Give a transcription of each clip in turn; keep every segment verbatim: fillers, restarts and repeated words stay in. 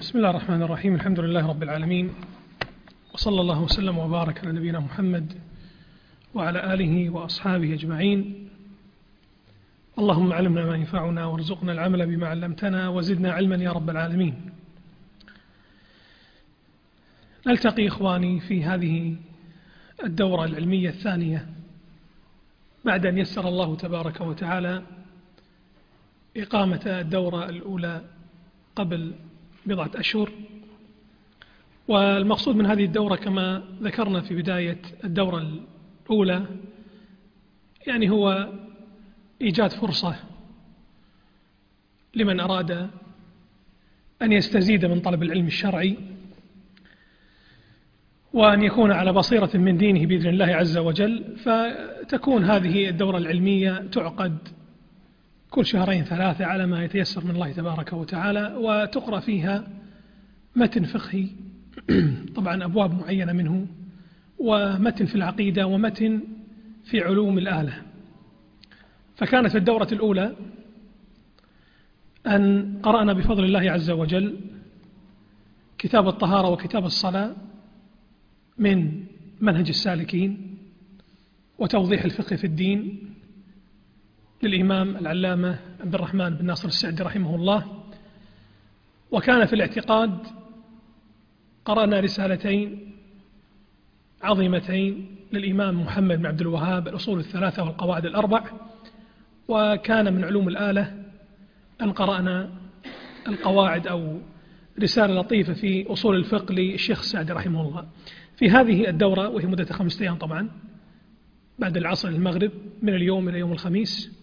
بسم الله الرحمن الرحيم. الحمد لله رب العالمين، وصلى الله وسلم وبارك على نبينا محمد وعلى آله وأصحابه أجمعين. اللهم علمنا ما ينفعنا وارزقنا العمل بما علمتنا وزدنا علما يا رب العالمين. نلتقي إخواني في هذه الدورة العلمية الثانية بعد أن يسر الله تبارك وتعالى إقامة الدورة الأولى قبل بضعة أشهر. والمقصود من هذه الدورة كما ذكرنا في بداية الدورة الأولى يعني هو إيجاد فرصة لمن أراد أن يستزيد من طلب العلم الشرعي وأن يكون على بصيرة من دينه بإذن الله عز وجل. فتكون هذه الدورة العلمية تعقد كل شهرين ثلاثة على ما يتيسر من الله تبارك وتعالى، وتقرأ فيها متن فقهي طبعا أبواب معينة منه، ومتن في العقيدة، ومتن في علوم الآلة. فكانت في الدورة الأولى أن قرأنا بفضل الله عز وجل كتاب الطهارة وكتاب الصلاة من منهج السالكين وتوضيح الفقه في الدين للإمام العلامة عبد الرحمن بن ناصر السعدي رحمه الله. وكان في الاعتقاد قرأنا رسالتين عظيمتين للإمام محمد بن عبد الوهاب، الأصول الثلاثة والقواعد الأربع. وكان من علوم الآلة أن قرأنا القواعد أو رسالة لطيفة في أصول الفقه للشيخ السعدي رحمه الله. في هذه الدورة وهي مدة خمسة أيام طبعا بعد العصر المغرب من اليوم إلى يوم الخميس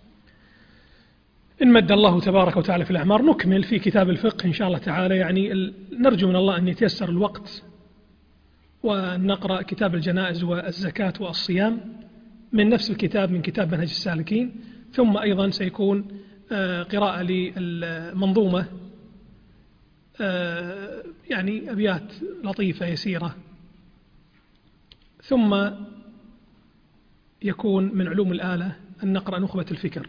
إن مد الله تبارك وتعالى في الأعمار نكمل في كتاب الفقه إن شاء الله تعالى. يعني نرجو من الله أن يتيسر الوقت ونقرأ كتاب الجنائز والزكاة والصيام من نفس الكتاب من كتاب منهج السالكين، ثم أيضا سيكون قراءة للمنظومة يعني أبيات لطيفة يسيرة، ثم يكون من علوم الآلة أن نقرأ نخبة الفكر.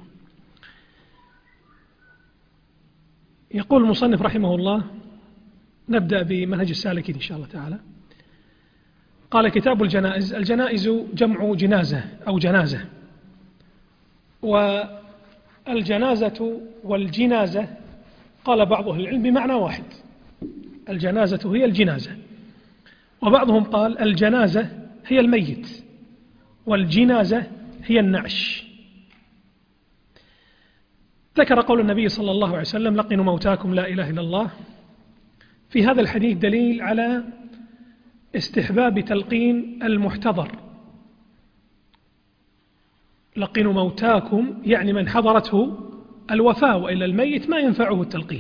يقول المصنف رحمه الله، نبدأ بمنهج السالكين إن شاء الله تعالى. قال: كتاب الجنائز. الجنائز جمع جنازة أو جنازة، والجنازة والجنازة قال بعض أهل العلم بمعنى واحد، الجنازة هي الجنازة، وبعضهم قال الجنازة هي الميت والجنازة هي النعش. ذكر قول النبي صلى الله عليه وسلم: لقنوا موتاكم لا إله إلا الله. في هذا الحديث دليل على استحباب تلقين المحتضر. لقنوا موتاكم يعني من حضرته الوفاة، وإلا الميت ما ينفعه التلقين.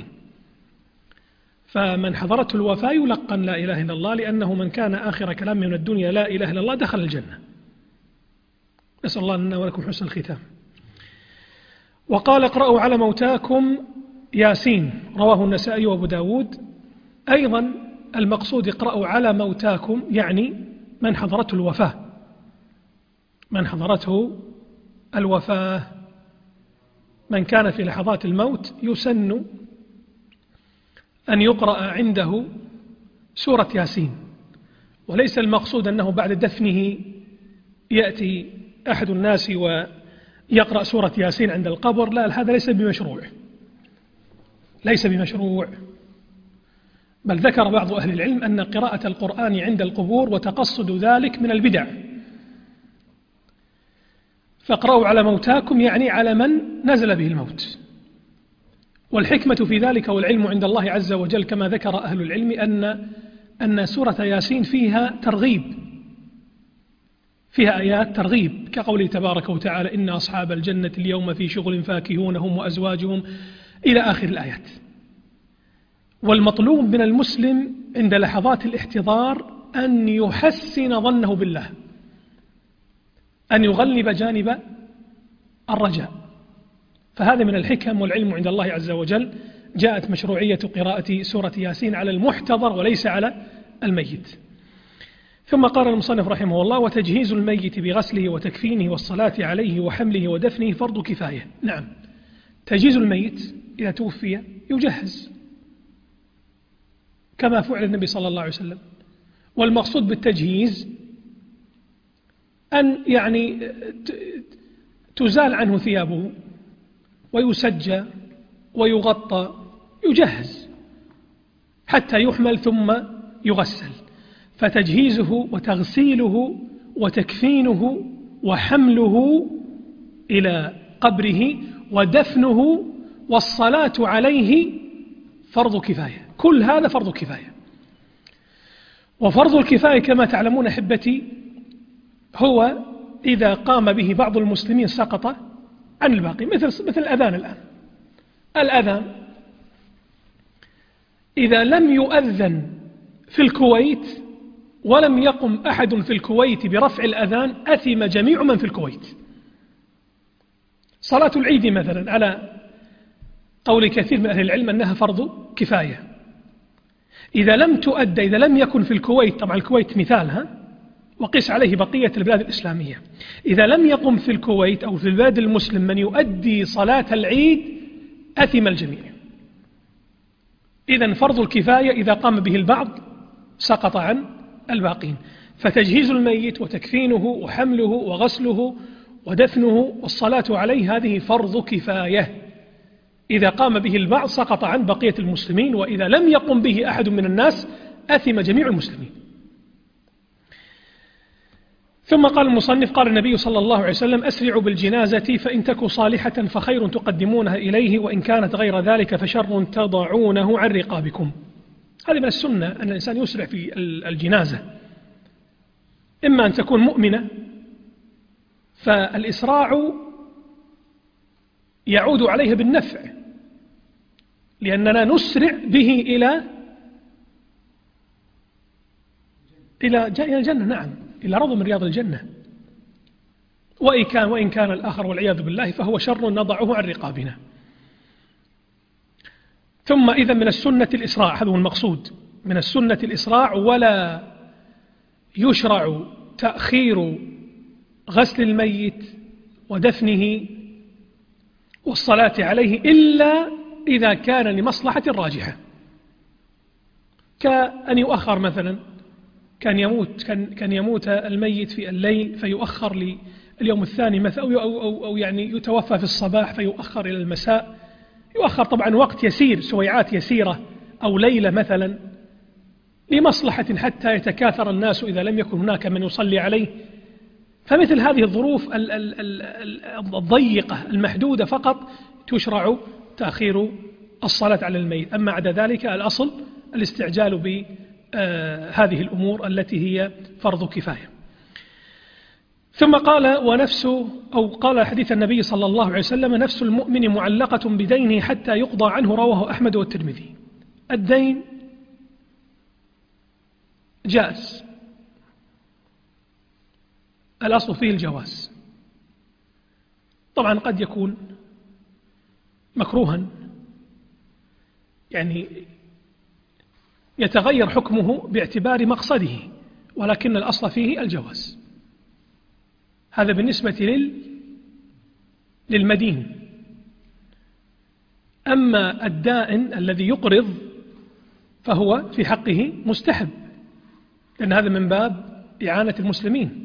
فمن حضرته الوفاة يلقن لا إله إلا الله، لأنه من كان آخر كلامه من الدنيا لا إله إلا الله دخل الجنة. نسأل الله لنا ولكم حسن الختام. وقال: اقرأوا على موتاكم ياسين، رواه النسائي وابو داود. أيضا المقصود اقرأوا على موتاكم يعني من حضرته الوفاة، من حضرته الوفاة من كان في لحظات الموت يسن أن يقرأ عنده سورة ياسين. وليس المقصود أنه بعد دفنه يأتي أحد الناس ويقرأ سورة ياسين عند القبر، لا، هذا ليس بمشروع، ليس بمشروع. بل ذكر بعض أهل العلم أن قراءة القرآن عند القبور وتقصد ذلك من البدع. فاقرأوا على موتاكم يعني على من نزل به الموت. والحكمة في ذلك والعلم عند الله عز وجل كما ذكر أهل العلم أن أن سورة ياسين فيها ترغيب، فيها آيات ترغيب، كقوله تبارك وتعالى: إن أصحاب الجنة اليوم في شغل فاكهون هم وأزواجهم، إلى آخر الآيات. والمطلوب من المسلم عند لحظات الاحتضار أن يحسن ظنه بالله، أن يغلب جانب الرجاء. فهذا من الحكم والعلم عند الله عز وجل. جاءت مشروعية قراءة سورة ياسين على المحتضر وليس على الميت. ثم قال المصنف رحمه الله: وتجهيز الميت بغسله وتكفينه والصلاة عليه وحمله ودفنه فرض كفاية. نعم، تجهيز الميت إذا توفي يجهز كما فعل النبي صلى الله عليه وسلم. والمقصود بالتجهيز أن يعني تزال عنه ثيابه ويسجى ويغطى، يجهز حتى يحمل ثم يغسل. فتجهيزه وتغسيله وتكفينه وحمله إلى قبره ودفنه والصلاة عليه فرض كفاية. كل هذا فرض كفاية. وفرض الكفاية كما تعلمون أحبتي هو إذا قام به بعض المسلمين سقط عن الباقي، مثل مثل الأذان الآن. الأذان إذا لم يؤذن في الكويت ولم يقم أحد في الكويت برفع الأذان أثم جميع من في الكويت. صلاة العيد مثلا على قول كثير من أهل العلم أنها فرض كفاية. إذا لم تؤدى، إذا لم يكن في الكويت، طبعا الكويت مثالها وقيس عليه بقية البلاد الإسلامية، إذا لم يقم في الكويت أو في البلاد المسلم من يؤدي صلاة العيد أثم الجميع. إذن فرض الكفاية إذا قام به البعض سقط عن الباقين. فتجهيز الميت وتكفينه وحمله وغسله ودفنه والصلاة عليه هذه فرض كفاية. إذا قام به البعض سقط عن بقية المسلمين، وإذا لم يقم به أحد من الناس أثم جميع المسلمين. ثم قال المصنف: قال النبي صلى الله عليه وسلم: أسرعوا بالجنازة فإن تك صالحة فخير تقدمونها إليه، وإن كانت غير ذلك فشر تضعونه عن رقابكم. هذه من السنة أن الإنسان يسرع في الجنازة، إما أن تكون مؤمنة فالإسراع يعود عليها بالنفع، لأننا نسرع به إلى إلى الجنة، نعم، إلى روضة من رياض الجنة. وإن كان وإن كان الآخر والعياذ بالله فهو شر نضعه عن رقابنا. ثم إذا من السنة الإسراع، هذا هو المقصود، من السنة الإسراع، ولا يشرع تأخير غسل الميت ودفنه والصلاة عليه إلا إذا كان لمصلحة راجحة، كأن يؤخر مثلا، كان يموت كان كان يموت الميت في الليل فيؤخر لليوم الثاني مثلا، أو, أو, أو, أو يعني يتوفى في الصباح فيؤخر إلى المساء، يؤخر طبعا وقت يسير، سويعات يسيرة أو ليلة مثلا، لمصلحة حتى يتكاثر الناس إذا لم يكن هناك من يصلي عليه. فمثل هذه الظروف الضيقة المحدودة فقط تشرع تأخير الصلاة على الميت. أما عدا ذلك الأصل الاستعجال بهذه الأمور التي هي فرض كفاية. ثم قال: ونفس أو قال حديث النبي صلى الله عليه وسلم: نفس المؤمن معلقة بدينه حتى يقضى عنه، رواه أحمد والترمذي. الدين جائز، الأصل فيه الجواز. طبعا قد يكون مكروها، يعني يتغير حكمه باعتبار مقصده، ولكن الأصل فيه الجواز. هذا بالنسبة لل... للمدين. أما الدائن الذي يقرض فهو في حقه مستحب، لأن هذا من باب إعانة المسلمين.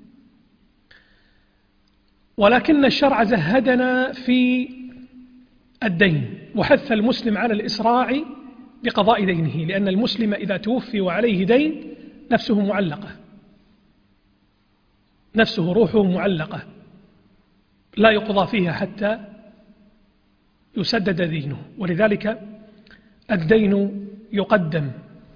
ولكن الشرع زهدنا في الدين وحث المسلم على الإسراع بقضاء دينه، لأن المسلم إذا توفي وعليه دين نفسه معلقة، نفسه روحه معلقة لا يقضى فيها حتى يسدد دينه. ولذلك الدين يقدم،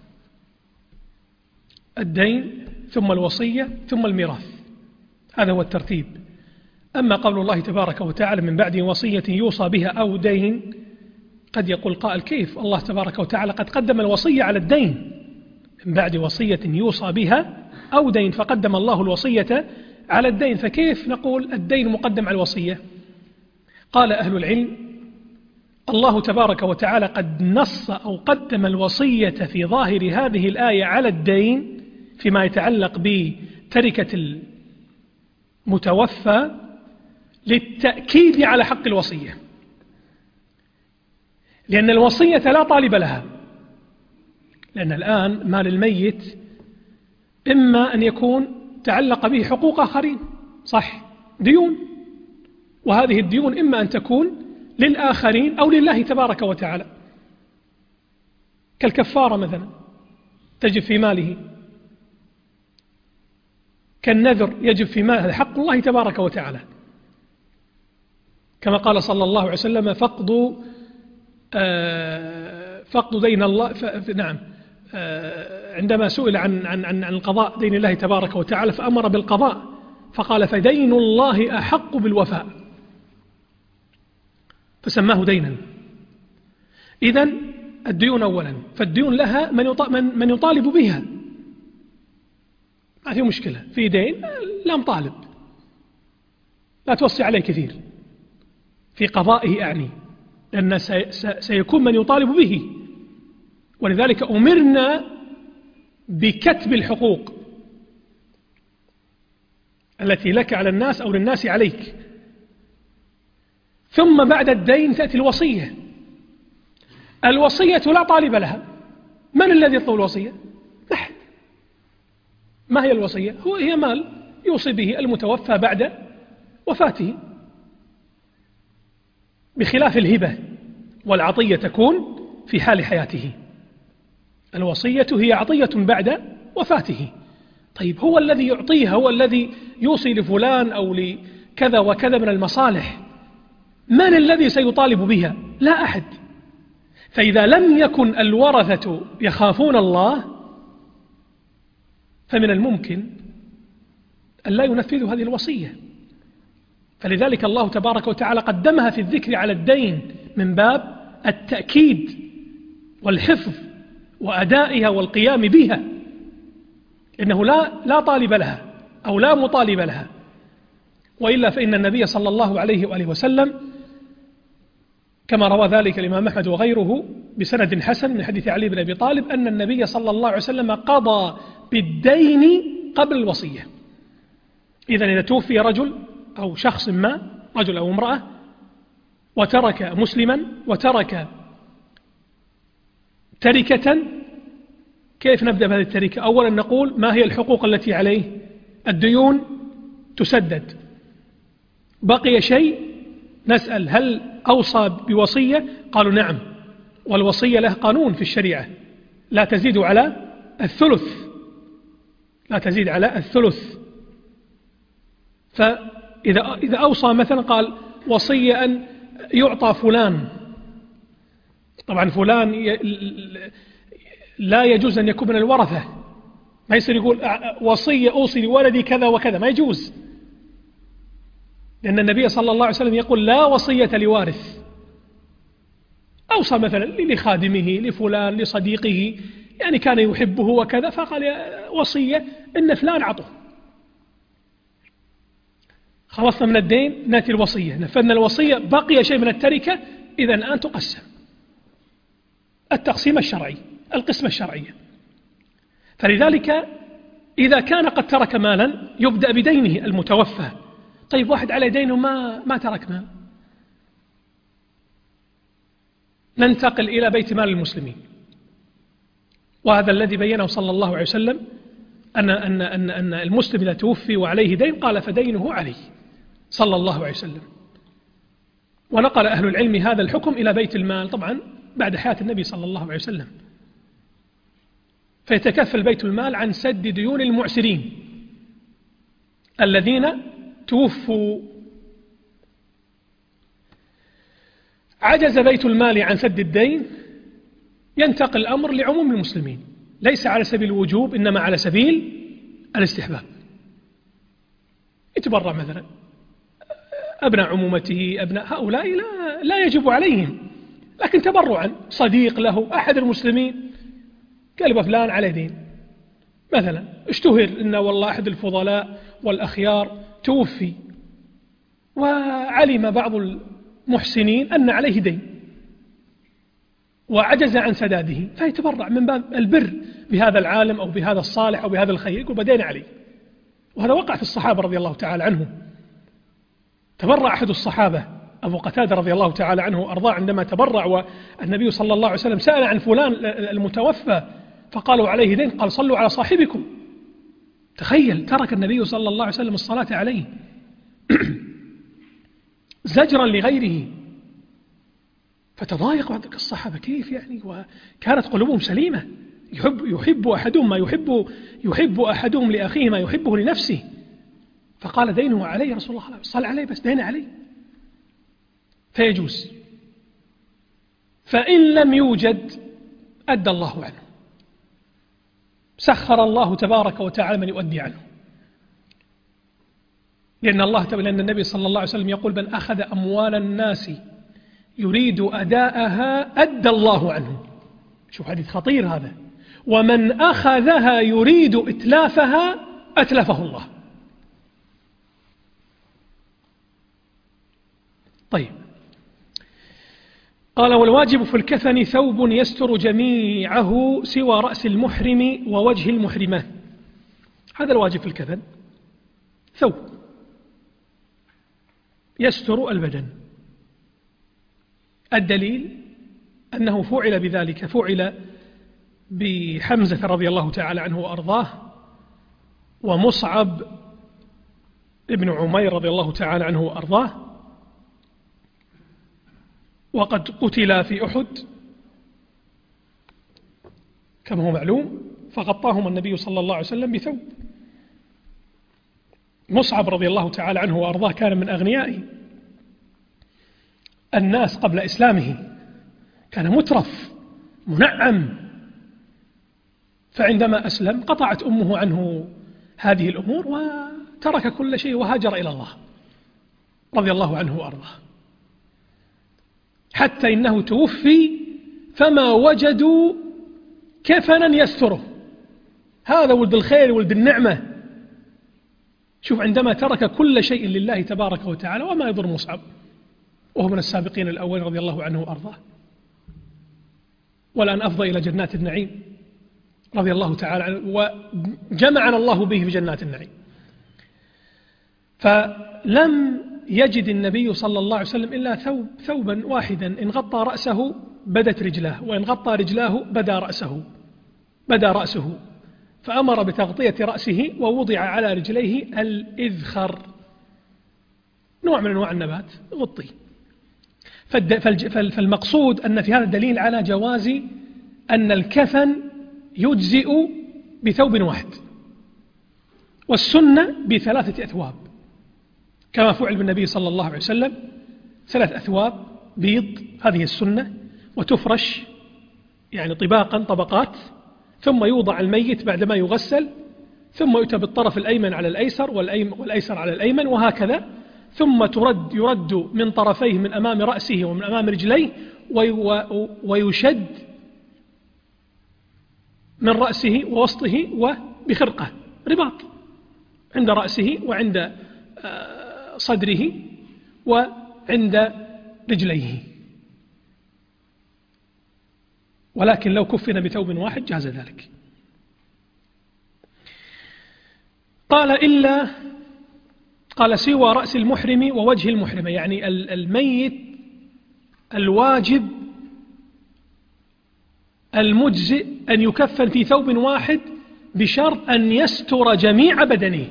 الدين ثم الوصية ثم الميراث، هذا هو الترتيب. أما قول الله تبارك وتعالى: من بعد وصية يوصى بها أو دين، قد يقول قائل: كيف الله تبارك وتعالى قد قدم الوصية على الدين؟ من بعد وصية يوصى بها أو دين، فقدم الله الوصية على الدين، فكيف نقول الدين مقدم على الوصية؟ قال أهل العلم: الله تبارك وتعالى قد نص أو قدم الوصية في ظاهر هذه الآية على الدين فيما يتعلق بتركة المتوفى للتأكيد على حق الوصية، لأن الوصية لا طالب لها، لأن الآن مال الميت إما أن يكون تعلق به حقوق آخرين، صح، ديون، وهذه الديون إما أن تكون للآخرين أو لله تبارك وتعالى، كالكفارة مثلا تجب في ماله، كالنذر يجب في ماله، هذا حق الله تبارك وتعالى، كما قال صلى الله عليه وسلم فقدوا آه فقدوا دين الله، نعم، آه عندما سئل عن, عن, عن, عن القضاء دين الله تبارك وتعالى فأمر بالقضاء فقال فدين الله أحق بالوفاء، فسماه دينا. إذن الديون أولا، فالديون لها من من يطالب بها، ما في مشكلة، في دين لا مطالب، لا توصي عليه كثير في قضائه أعني، لأن سيكون من يطالب به، ولذلك أمرنا بكتب الحقوق التي لك على الناس أو للناس عليك. ثم بعد الدين تأتي الوصية. الوصية لا طالب لها، من الذي يطلب الوصية؟ أحد. ما هي الوصية؟ هو هي مال يوصي به المتوفى بعد وفاته، بخلاف الهبة والعطية تكون في حال حياته، الوصية هي عطية بعد وفاته. طيب هو الذي يعطيها، هو الذي يوصي لفلان أو لكذا وكذا من المصالح، من الذي سيطالب بها؟ لا أحد. فإذا لم يكن الورثة يخافون الله فمن الممكن أن لا ينفذوا هذه الوصية، فلذلك الله تبارك وتعالى قدمها في الذكر على الدين من باب التأكيد والحفظ وأدائها والقيام بها، إنه لا لا طالب لها أو لا مطالب لها. وإلا فإن النبي صلى الله عليه وآله وسلم كما روى ذلك الإمام أحمد وغيره بسند حسن من حديث علي بن أبي طالب أن النبي صلى الله عليه وسلم قضى بالدين قبل الوصية. إذن إذا توفي رجل أو شخص ما، رجل أو امرأة، وترك مسلما وترك تركة، كيف نبدأ بهذه التركة؟ أولا نقول ما هي الحقوق التي عليه؟ الديون تسدد، بقي شيء نسأل هل أوصى بوصية؟ قالوا نعم، والوصية له قانون في الشريعة لا تزيد على الثلث، لا تزيد على الثلث. فإذا إذا أوصى مثلا قال وصية أن يعطى فلان، طبعا فلان لا يجوز أن يكون من الورثة، ما يصير يقول وصية أوصي لولدي كذا وكذا، ما يجوز، لأن النبي صلى الله عليه وسلم يقول لا وصية لوارث. أوصى مثلا لخادمه لفلان لصديقه، يعني كان يحبه وكذا، فقال وصية إن فلان عطه، خلصنا من الدين، نأتي الوصية، نفذنا الوصية، بقي شيء من التركة، إذا الآن تقسم التقسيم الشرعي، القسمة الشرعية. فلذلك إذا كان قد ترك مالا يبدأ بدينه المتوفى. طيب واحد على دينه ما ما ترك مال، ننتقل إلى بيت مال المسلمين، وهذا الذي بينه صلى الله عليه وسلم أن أن أن أن المسلم إذا توفي وعليه دين قال فدينه عليه صلى الله عليه وسلم. ونقل أهل العلم هذا الحكم إلى بيت المال طبعا بعد حياة النبي صلى الله عليه وسلم، فيتكفل بيت المال عن سد ديون المعسرين الذين توفوا. عجز بيت المال عن سد الدين، ينتقل الأمر لعموم المسلمين، ليس على سبيل الوجوب إنما على سبيل الاستحباب. يتبرع مثلا أبناء عمومته، أبناء هؤلاء لا, لا يجب عليهم، لكن تبرعا صديق له أحد المسلمين قال فلان عليه دين مثلا، اشتهر إن والله أحد الفضلاء والأخيار توفي، وعلم بعض المحسنين أن عليه دين وعجز عن سداده، فيتبرع من باب البر بهذا العالم أو بهذا الصالح أو بهذا الخير، يقول بدين عليه. وهذا وقع في الصحابة رضي الله تعالى عنهم. تبرع أحد الصحابة أبو قتادة رضي الله تعالى عنه وأرضاه عندما تبرع، والنبي صلى الله عليه وسلم سأل عن فلان المتوفى فقالوا عليه دين، قال صلوا على صاحبكم. تخيل، ترك النبي صلى الله عليه وسلم الصلاة عليه زجرا لغيره. فتضايق بعض الصحابة، كيف يعني؟ وكانت قلوبهم سليمة، يحب, يحب أحدهم ما يحب يحب أحدهم لأخيه ما يحبه لنفسه. فقال دينه علي رسول الله، صل عليه بس دين علي، فيجوز. فإن لم يوجد أدى الله عنه، سخر الله تبارك وتعالى من يؤدي عنه، لأن الله لأن النبي صلى الله عليه وسلم يقول: من أخذ أموال الناس يريد أداءها أدى الله عنه. شوف حديث خطير هذا. ومن أخذها يريد إتلافها أتلفه الله. طيب، قال: والواجب في الكفن ثوب يستر جميعه سوى رأس المحرم ووجه المحرمة. هذا الواجب في الكفن، ثوب يستر البدن. الدليل أنه فعل بذلك، فعل بحمزة رضي الله تعالى عنه وأرضاه، ومصعب ابن عمير رضي الله تعالى عنه وأرضاه، وقد قتل في أحد كما هو معلوم، فغطاهم النبي صلى الله عليه وسلم بثوب. مصعب رضي الله تعالى عنه وأرضاه كان من أغنياء الناس قبل إسلامه، كان مترف منعم، فعندما أسلم قطعت أمه عنه هذه الأمور وترك كل شيء وهاجر إلى الله رضي الله عنه وأرضاه، حتى إنه توفي فما وجدوا كفنا يستره. هذا ولد الخير ولد النعمة. شوف، عندما ترك كل شيء لله تبارك وتعالى، وما يضر مصعب وهو من السابقين الأول رضي الله عنه وأرضاه، والآن أفضى إلى جنات النعيم رضي الله تعالى عنه، وجمعنا الله به في جنات النعيم. فلم يجد النبي صلى الله عليه وسلم إلا ثوب ثوبا واحدا، إن غطى رأسه بدت رجلاه، وإن غطى رجلاه بدا رأسه بدا رأسه فأمر بتغطية رأسه، ووضع على رجليه الإذخر، نوع من أنواع النبات غطي. فالمقصود أن في هذا الدليل على جواز أن الكفن يجزئ بثوب واحد، والسنة بثلاثة أثواب كما فعل بالنبي صلى الله عليه وسلم. ثلاث أثواب بيض، هذه السنة، وتفرش يعني طباقا طبقات، ثم يوضع الميت بعدما يغسل، ثم يؤتى بالطرف الأيمن على الأيسر والأيسر على الأيمن، وهكذا، ثم ترد يرد من طرفيه من أمام رأسه ومن أمام رجليه، ويشد من رأسه ووسطه وبخرقة رباط عند رأسه وعند صدره وعند رجليه. ولكن لو كفن بثوب واحد جاز ذلك. قال إلا قال سوى رأس المحرم ووجه المحرم، يعني الميت الواجب المجزئ أن يكفن في ثوب واحد بشرط أن يستر جميع بدنه.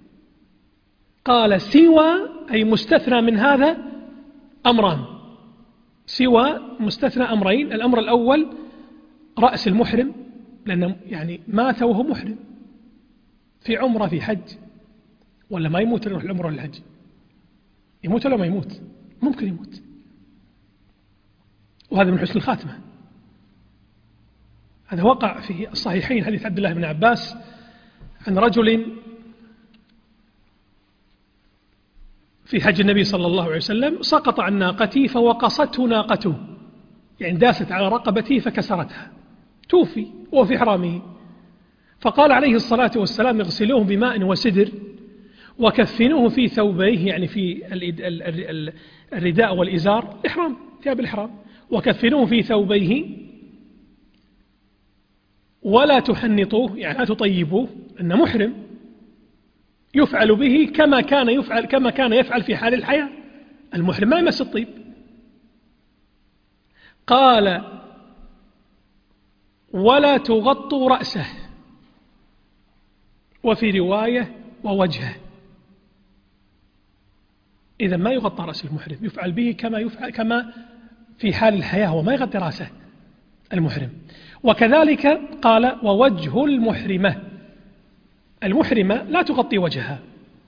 قال سوى أي مستثنى من هذا أمران، سوى مستثنى أمرين. الأمر الأول رأس المحرم، لأنه يعني مات وهو محرم في عمره في حج، ولا ما يموت يروح العمره للحج؟ يموت ولا ما يموت؟ ممكن يموت، وهذا من حسن الخاتمة. هذا وقع في الصحيحين حديث عبد الله بن عباس عن رجل في حج النبي صلى الله عليه وسلم سقط عن ناقته فوقصته ناقته، يعني داست على رقبته فكسرتها، توفي وهو في حرامه. فقال عليه الصلاة والسلام: اغسلوه بماء وسدر وكفنوه في ثوبيه، يعني في الرداء والإزار، إحرام ثياب الإحرام، وكفنوه في ثوبيه ولا تحنطوه، يعني لا تطيبوه، إنه محرم، يفعل به كما كان يفعل كما كان يفعل في حال الحياة. المحرم ما يمس الطيب. قال: ولا تغطوا رأسه، وفي رواية ووجهه. إذا ما يغطى رأس المحرم، يفعل به كما يفعل كما في حال الحياة، وما يغطي رأسه المحرم. وكذلك قال ووجه المحرمة، المحرمة لا تغطي وجهها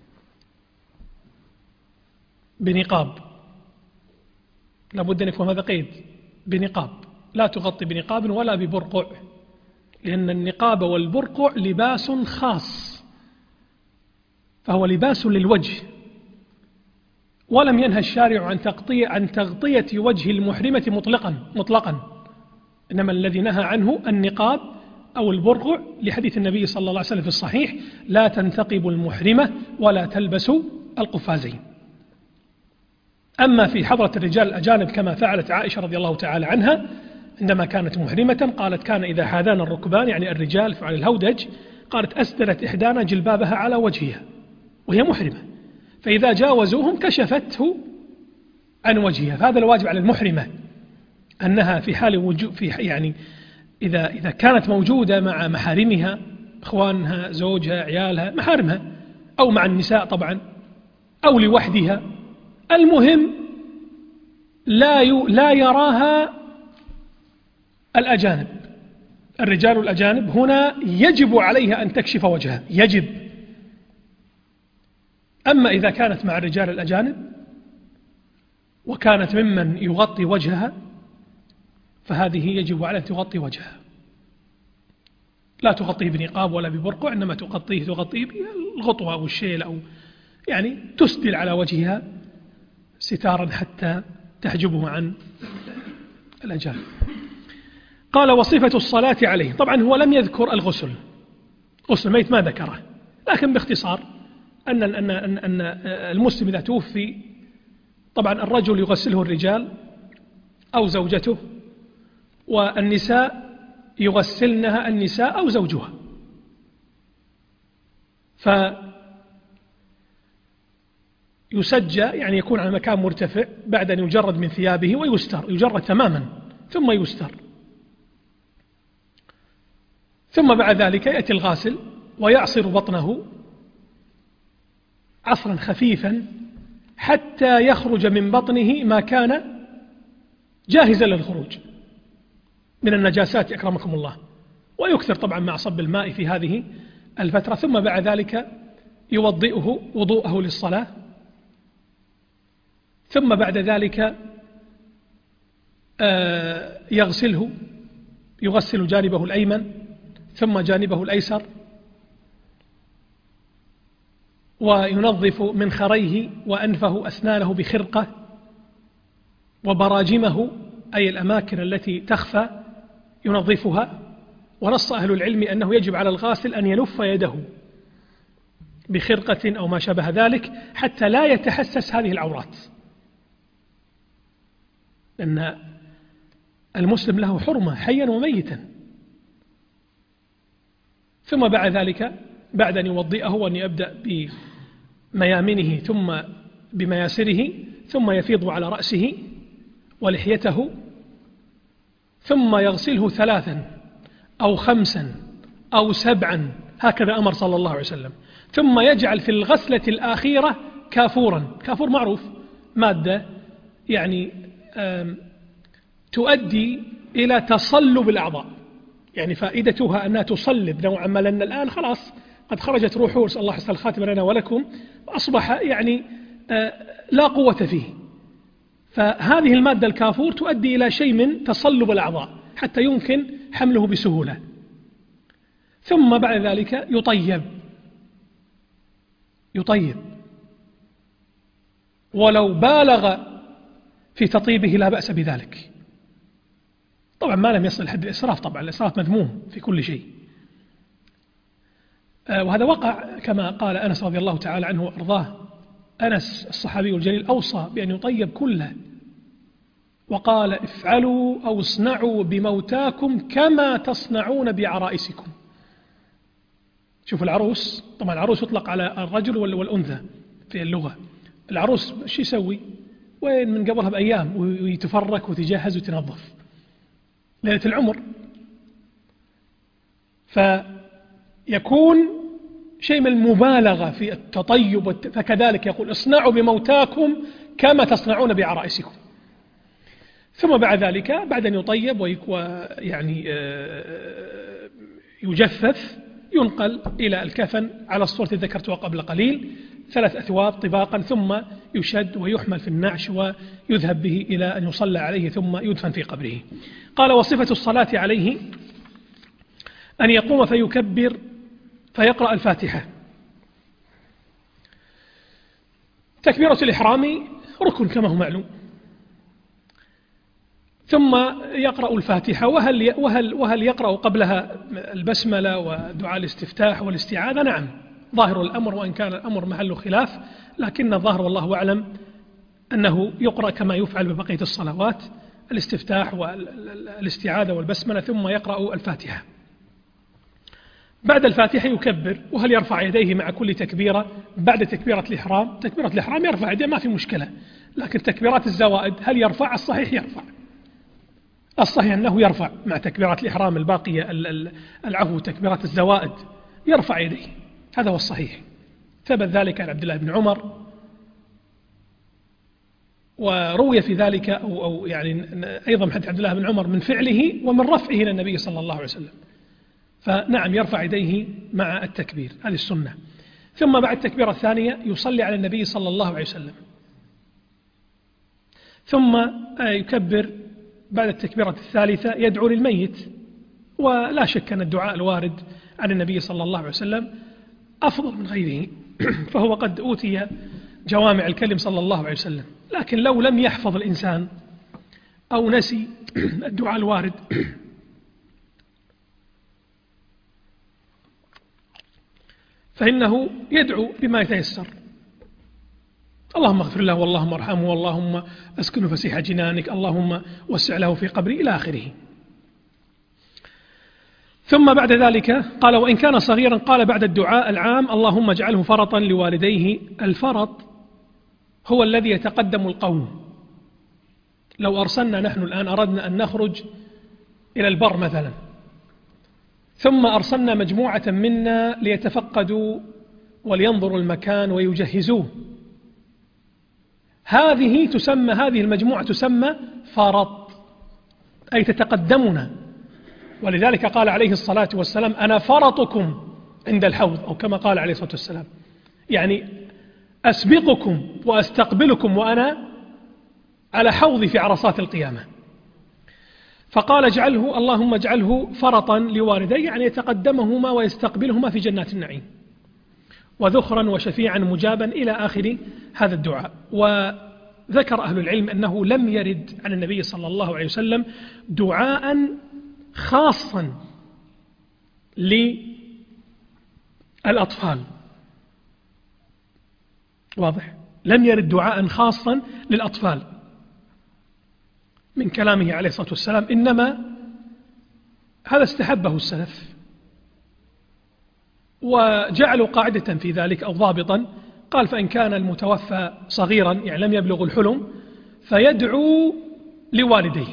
بنقاب، لابد أن يكون هذا قيد، بنقاب، لا تغطي بنقاب ولا ببرقع، لأن النقاب والبرقع لباس خاص، فهو لباس للوجه، ولم ينهى الشارع عن تغطية عن تغطية وجه المحرمة مطلقا مطلقا، إنما الذي نهى عنه النقاب أو البرقع لحديث النبي صلى الله عليه وسلم في الصحيح: لا تنتقب المحرمة ولا تلبس القفازين. أما في حضرة الرجال الأجانب كما فعلت عائشة رضي الله تعالى عنها عندما كانت محرمة، قالت: كان إذا حاذانا الركبان، يعني الرجال فعل الهودج، قالت: أسدلت إحدانا جلبابها على وجهها وهي محرمة، فإذا جاوزوهم كشفته عن وجهها. فهذا الواجب على المحرمة، أنها في حال وجود في يعني إذا إذا كانت موجودة مع محارمها، إخوانها، زوجها، عيالها، محارمها، أو مع النساء طبعا، أو لوحدها، المهم لا لا يراها الأجانب، الرجال الأجانب، هنا يجب عليها أن تكشف وجهها، يجب. أما إذا كانت مع الرجال الأجانب وكانت ممن يغطي وجهها، فهذه يجب عليها أن تغطي وجهها، لا تغطيه بنقاب ولا ببرقع، إنما تغطيه تغطيه بالغطوة أو الشيل، أو يعني تسدل على وجهها ستارا حتى تحجبه عن الأجانب. قال: وصفة الصلاة عليه. طبعا هو لم يذكر الغسل، غسل الميت ما ذكره، لكن باختصار أن أن أن أن المسلم إذا توفي، طبعا الرجل يغسله الرجال أو زوجته، والنساء يغسلنها النساء أو زوجها. فيسجى، يعني يكون على مكان مرتفع بعد أن يجرد من ثيابه ويستر، يجرد تماما ثم يستر. ثم بعد ذلك يأتي الغاسل ويعصر بطنه عصرا خفيفا حتى يخرج من بطنه ما كان جاهزا للخروج من النجاسات أكرمكم الله، ويكثر طبعا مع صب الماء في هذه الفترة. ثم بعد ذلك يوضئه وضوءه للصلاة، ثم بعد ذلك يغسله، يغسل جانبه الأيمن ثم جانبه الأيسر، وينظف منخريه وأنفه أسنانه بخرقة، وبراجمه أي الأماكن التي تخفى ينظفها. ونص أهل العلم أنه يجب على الغاسل أن يلف يده بخرقة أو ما شابه ذلك حتى لا يتحسس هذه العورات، لأن المسلم له حرمة حيا وميتا. ثم بعد ذلك، بعد أن يوضئه وأن يبدأ بميامنه ثم بمياسره، ثم يفيض على رأسه ولحيته، ثم يغسله ثلاثا أو خمسا أو سبعا، هكذا أمر صلى الله عليه وسلم. ثم يجعل في الغسلة الأخيرة كافورا، كافور معروف، مادة يعني تؤدي إلى تصلب الأعضاء، يعني فائدتها أنها تصلب نوعا ما، لأن الآن خلاص قد خرجت روحه، نسأل الله حسن الخاتمة لنا ولكم، وأصبح يعني لا قوة فيه. فهذه المادة الكافور تؤدي إلى شيء من تصلب الأعضاء حتى يمكن حمله بسهولة. ثم بعد ذلك يطيب، يطيب ولو بالغ في تطيبه لا بأس بذلك، طبعا ما لم يصل حد الإسراف، طبعا الإسراف مذموم في كل شيء. وهذا وقع كما قال أنس رضي الله تعالى عنه وأرضاه. أنس الصحابي الجليل أوصى بأن يطيب كله، وقال: افعلوا أو اصنعوا بموتاكم كما تصنعون بعرائسكم. شوف العروس، طبعا العروس يطلق على الرجل والأنثى في اللغة. العروس شو يسوي؟ وين من قبلها بأيام ويتفرك وتجهز وتنظف ليلة العمر، فيكون شيء من المبالغة في التطيب، فكذلك يقول اصنعوا بموتاكم كما تصنعون بعرائسكم. ثم بعد ذلك بعد أن يطيب ويعني يجفف ينقل إلى الكفن على الصورة التي ذكرتها قبل قليل، ثلاث أثواب طباقا، ثم يشد ويحمل في النعش ويذهب به إلى أن يصلى عليه ثم يدفن في قبره. قال وصفة الصلاة عليه أن يقوم فيكبر فيقرأ الفاتحة. تكبيرة الإحرام ركن كما هو معلوم، ثم يقرأ الفاتحة. وهل, وهل, وهل يقرأ قبلها البسملة ودعاء الاستفتاح والاستعاذة؟ نعم، ظاهر الأمر، وإن كان الأمر محل خلاف، لكن الظاهر والله أعلم أنه يقرأ كما يفعل ببقية الصلوات، الاستفتاح والاستعاذة والبسملة، ثم يقرأ الفاتحة. بعد الفاتحة يكبر. وهل يرفع يديه مع كل تكبيرة؟ بعد تكبيرة الإحرام، تكبيرة الإحرام يرفع يديه ما في مشكلة، لكن تكبيرات الزوائد هل يرفع؟ الصحيح يرفع، الصحيح أنه يرفع مع تكبيرات الإحرام الباقية، العفو تكبيرات الزوائد يرفع يديه، هذا هو الصحيح. ثبت ذلك عن عبد الله بن عمر، وروي في ذلك أو, أو يعني أيضا من حديث عبد الله بن عمر من فعله ومن رفعه إلى النبي صلى الله عليه وسلم. فنعم يرفع يديه مع التكبير، هذه السنة. ثم بعد التكبيرة الثانية يصلي على النبي صلى الله عليه وسلم، ثم يكبر بعد التكبيرة الثالثة يدعو للميت. ولا شك أن الدعاء الوارد عن النبي صلى الله عليه وسلم أفضل من غيره، فهو قد أوتي جوامع الكلم صلى الله عليه وسلم. لكن لو لم يحفظ الإنسان أو نسي الدعاء الوارد فإنه يدعو بما يتيسر، اللهم اغفر له واللهم ارحمه واللهم اسكنه فسيح جنانك اللهم وسع له في قبره إلى آخره. ثم بعد ذلك قال وإن كان صغيرا قال بعد الدعاء العام اللهم اجعله فرطا لوالديه. الفرط هو الذي يتقدم القوم. لو أرسلنا نحن الآن أردنا أن نخرج إلى البر مثلا، ثم أرسلنا مجموعة منا ليتفقدوا ولينظروا المكان ويجهزوه، هذه تسمى هذه المجموعة تسمى فرط، أي تتقدمنا. ولذلك قال عليه الصلاة والسلام أنا فرطكم عند الحوض، أو كما قال عليه الصلاة والسلام، يعني أسبقكم وأستقبلكم وأنا على حوضي في عرصات القيامة. فقال اجعله اللهم اجعله فرطا لوالديه، يعني يتقدمهما ويستقبلهما في جنات النعيم، وذخرا وشفيعا مجابا إلى آخر هذا الدعاء. وذكر أهل العلم أنه لم يرد عن النبي صلى الله عليه وسلم دعاء خاصا للأطفال، واضح؟ لم يرد دعاء خاصا للأطفال من كلامه عليه الصلاة والسلام، إنما هذا استحبه السلف وجعلوا قاعدة في ذلك أو ضابطا، قال فإن كان المتوفى صغيرا يعني لم يبلغ الحلم فيدعو لوالديه.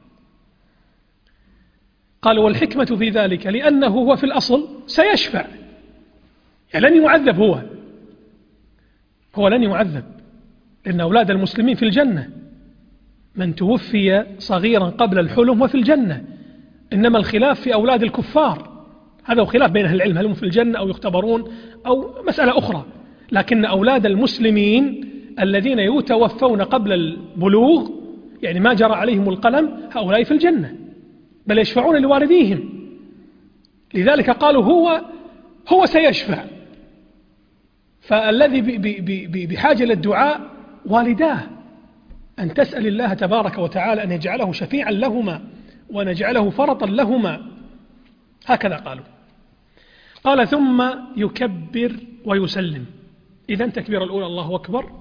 قال والحكمة في ذلك لأنه هو في الأصل سيشفع، يعني لن يعذب، هو هو لن يعذب، لأن أولاد المسلمين في الجنة، من توفي صغيرا قبل الحلم وفي الجنة، إنما الخلاف في أولاد الكفار، هذا هو خلاف بين أهل العلم هل هم في الجنة أو يختبرون أو مسألة أخرى. لكن أولاد المسلمين الذين يتوفون قبل البلوغ يعني ما جرى عليهم القلم هؤلاء في الجنة، بل يشفعون لوالديهم. لذلك قالوا هو هو سيشفع، فالذي بحاجة للدعاء والداه، أن تسأل الله تبارك وتعالى أن يجعله شفيعا لهما ونجعله فرطا لهما، هكذا قالوا. قال ثم يكبر ويسلم. إذن تكبير الأولى الله أكبر،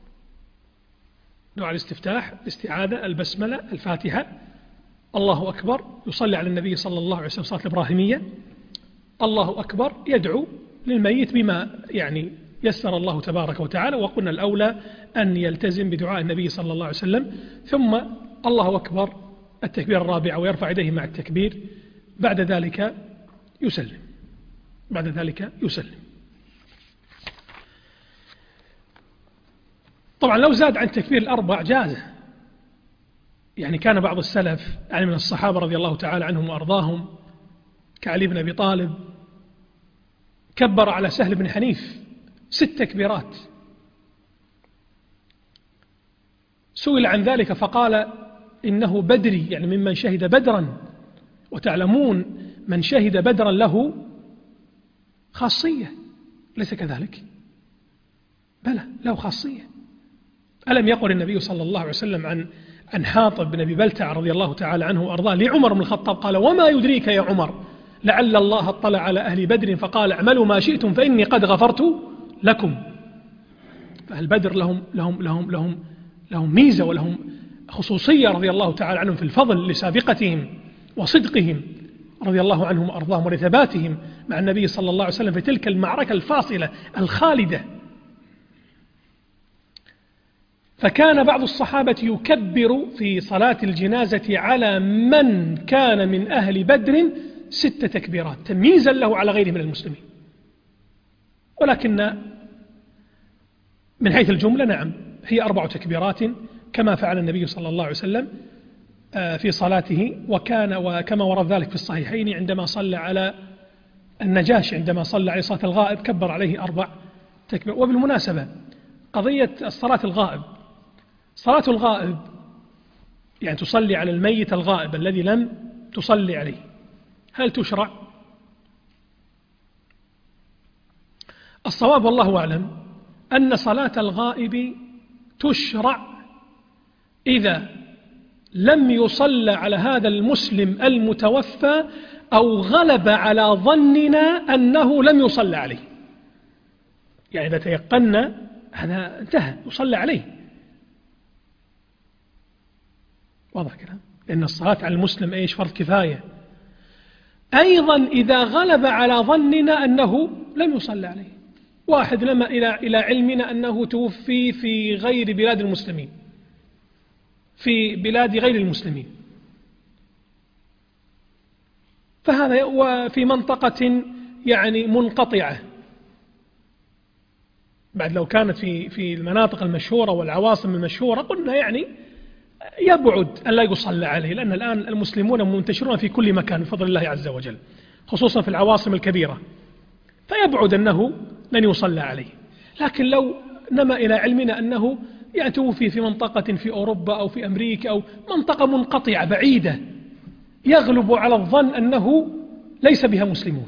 دعاء الاستفتاح، الاستعاذة، البسملة، الفاتحة، الله أكبر، يصلي على النبي صلى الله عليه وسلم صلاة الإبراهيمية، الله أكبر، يدعو للميت بما يعني يسر الله تبارك وتعالى، وقلنا الأولى أن يلتزم بدعاء النبي صلى الله عليه وسلم. ثم الله أكبر التكبير الرابع ويرفع يديه مع التكبير. بعد ذلك يسلم، بعد ذلك يسلم. طبعا لو زاد عن تكبير الأربع جاز، يعني كان بعض السلف يعني من الصحابة رضي الله تعالى عنهم وأرضاهم كعلي بن أبي طالب كبر على سهل بن حنيف ست تكبيرات، سئل عن ذلك فقال إنه بدري، يعني ممن شهد بدرا، وتعلمون من شهد بدرا له خاصية، ليس كذلك؟ بلى له خاصية. ألم يقل النبي صلى الله عليه وسلم عن عن حاطب بن أبي بلتع رضي الله تعالى عنه وأرضاه لعمر بن الخطاب قال: وما يدريك يا عمر لعل الله اطلع على أهل بدر فقال اعملوا ما شئتم فإني قد غفرت لكم. فأهل بدر لهم لهم لهم لهم لهم ميزة ولهم خصوصية رضي الله تعالى عنهم في الفضل لسابقتهم وصدقهم رضي الله عنهم وأرضاهم ولثباتهم مع النبي صلى الله عليه وسلم في تلك المعركة الفاصلة الخالدة. فكان بعض الصحابة يكبر في صلاة الجنازة على من كان من أهل بدر ست تكبيرات تمييزا له على غيره من المسلمين، ولكن من حيث الجملة نعم هي أربع تكبيرات كما فعل النبي صلى الله عليه وسلم في صلاته، وكان وكما ورد ذلك في الصحيحين عندما صلى على النجاشي، عندما صلى عليه صلاة الغائب كبر عليه أربع تكبيرات. وبالمناسبة قضية الصلاة الغائب، صلاة الغائب يعني تصلي على الميت الغائب الذي لم تصلي عليه، هل تشرع؟ الصواب والله أعلم أن صلاة الغائب تشرع إذا لم يصلى على هذا المسلم المتوفى أو غلب على ظننا أنه لم يصلى عليه، يعني إذا تيقنا هذا انتهى يصلى عليه. واضح كلام؟ لأن الصلاة على المسلم إيش؟ فرض كفاية. أيضا إذا غلب على ظننا أنه لم يصلى عليه، واحد لما إلى إلى علمنا أنه توفي في غير بلاد المسلمين، في بلاد غير المسلمين، فهذا وفي منطقة يعني منقطعة، بعد لو كانت في في المناطق المشهورة والعواصم المشهورة قلنا يعني يبعد أن لا يصلى عليه، لأن الآن المسلمون منتشرون في كل مكان بفضل الله عز وجل، خصوصا في العواصم الكبيرة، فيبعد أنه لن يصلى عليه. لكن لو نما إلى علمنا أنه يعني توفي في منطقة في أوروبا أو في أمريكا أو منطقة منقطعة بعيدة يغلب على الظن أنه ليس بها مسلمون،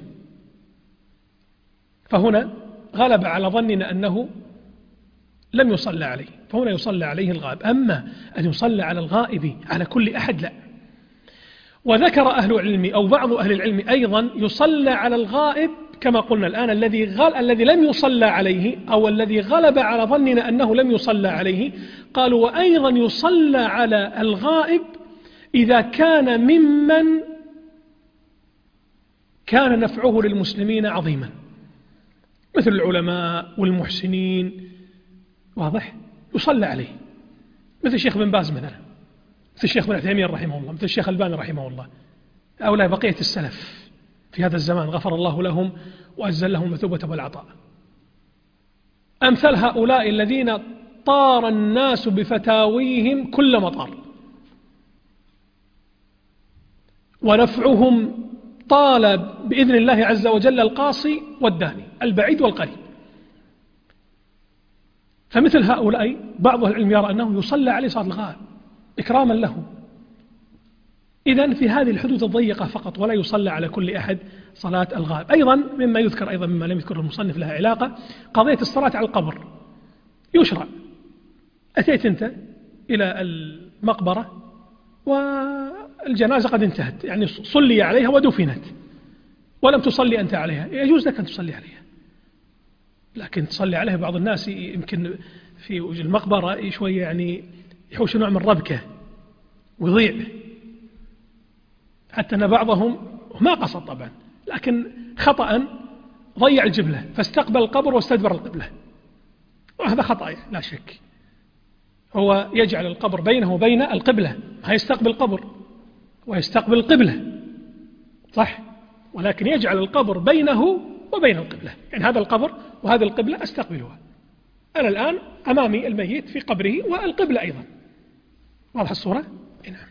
فهنا غلب على ظننا أنه لم يصلى عليه، فهنا يصلى عليه الغائب. أما أن يصلى على الغائب على كل أحد لا. وذكر أهل العلم أو بعض أهل العلم أيضا يصلى على الغائب كما قلنا الآن الذي غل الذي لم يصلى عليه أو الذي غلب على ظننا أنه لم يصلى عليه، قالوا وأيضا يصلى على الغائب إذا كان ممن كان نفعه للمسلمين عظيما، مثل العلماء والمحسنين، واضح؟ يصلى عليه، مثل الشيخ بن باز مثلا، مثل الشيخ بن عثيمين رحمه الله، مثل الشيخ الباني رحمه الله، هؤلاء بقية السلف في هذا الزمان غفر الله لهم وأجزل لهم المثوبة والعطاء. أمثال هؤلاء الذين طار الناس بفتاويهم كل مطار، ونفعهم طال بإذن الله عز وجل القاصي والداني، البعيد والقريب. فمثل هؤلاء بعض العلم يرى أنه يصلى عليه صلاة الغائب إكراما له، إذن في هذه الحدود الضيقة فقط، ولا يصلى على كل أحد صلاة الغائب. أيضا مما يذكر أيضا مما لم يذكر المصنف لها علاقة قضية الصلاة على القبر، يشرع أتيت أنت إلى المقبرة والجنازة قد انتهت، يعني صلي عليها ودفنت ولم تصلي أنت عليها، يجوز لك أن تصلي عليها، لكن تصلي عليها بعض الناس يمكن في المقبرة شوية يعني يحوش نوع من الربكة ويضيع، حتى أن بعضهم ما قصد طبعا لكن خطأ ضيع الجبلة فاستقبل القبر واستدبر القبلة، وهذا خطأ لا شك، هو يجعل القبر بينه وبين القبلة، هيستقبل القبر ويستقبل القبلة، صح؟ ولكن يجعل القبر بينه وبين القبلة، يعني هذا القبر وهذا القبلة أستقبلها، أنا الآن أمامي الميت في قبره والقبلة أيضا. واضح الصورة؟ نعم.